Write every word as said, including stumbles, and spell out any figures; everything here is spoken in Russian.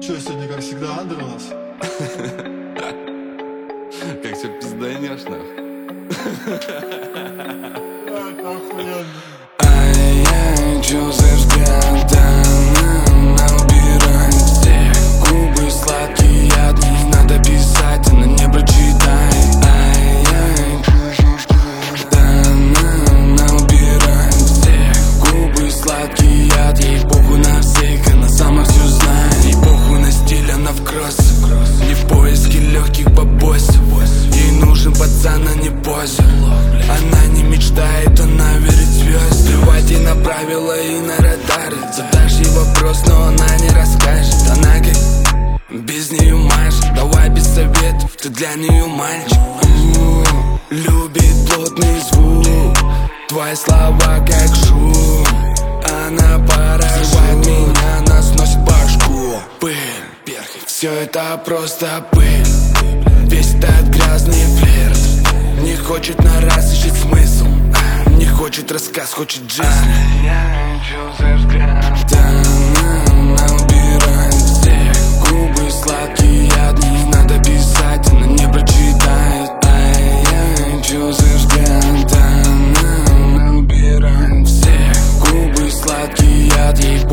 Че, сегодня, как всегда, андер у нас? Как все пизданешь, нахуй. Это охуенно. Ай-яй, чё за взгляд, она убирает всех. Губы сладкие, яд, не надо писать, она не прочитает. Ай-яй, она убирает всех. Губы сладкие, яд, ей похуй на всех, она сама все знает. Ей похуй на стиль, она в кросс, не в поиске легких бабосов. Ей нужен пацан, а не позер. Она не мечтает, она верит в звезд. Плевать ей на правила и на радары. Задашь ей вопрос, но она не расскажет. Она как без нее машет. Давай без советов, ты для нее мальчик. У-у-у. Любит плотный звук, твои слова как шум. Она поражает меня, она сносит башку. Пыль, все это просто пыль. Весь этот грязный флирт. Не хочет на раз ищет смысл. Не хочет рассказ, хочет жизнь. Она убирает всех. Губы сладкие, яд, не надо писать, она не прочитает. Ай-яй, чё за взгляд? Она убирает всех. Губы сладкие, яд, ей